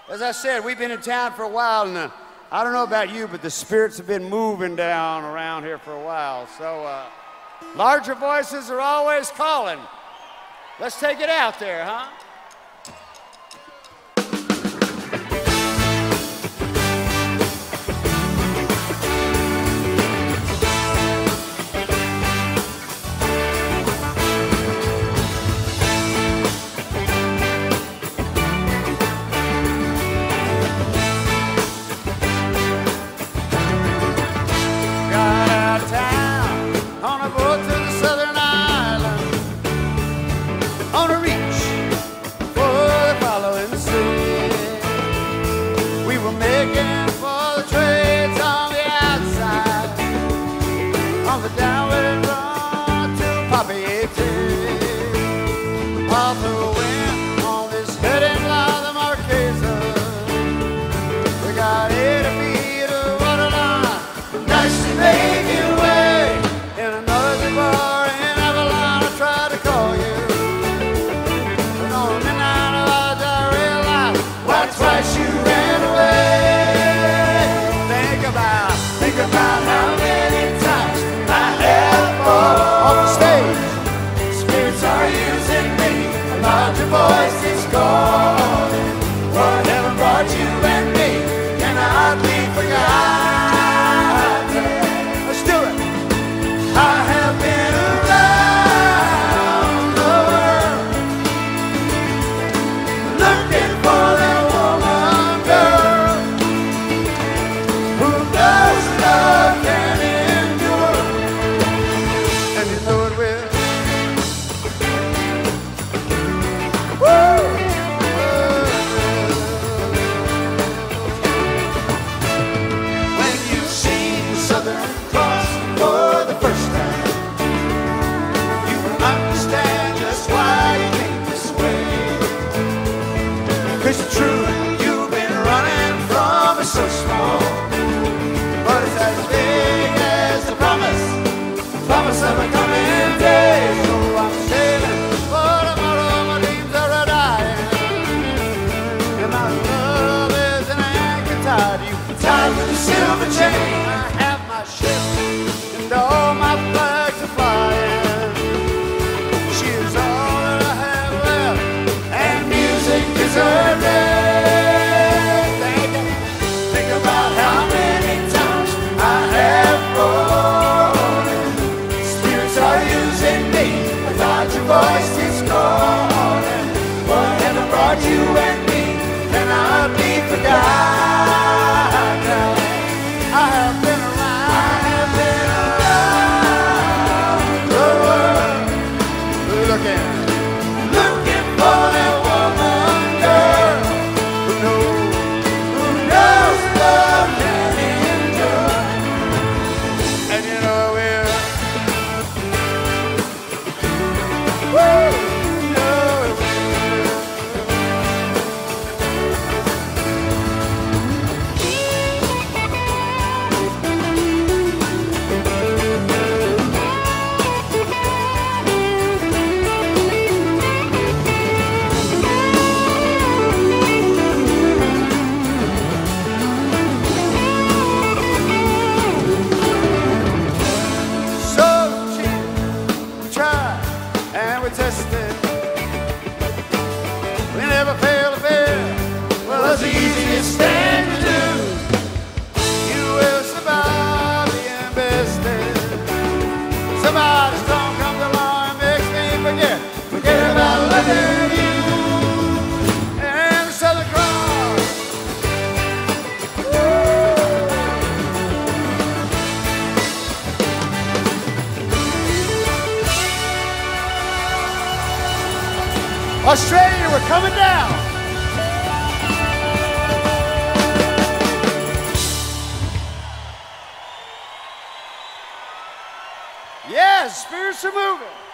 As I said, we've been in town for a while, and I don't know about you, but the spirits have been moving down around here for a while. So larger voices are always calling. Let's take it out there, huh? Australia, we're coming down. Yes, spirits are moving.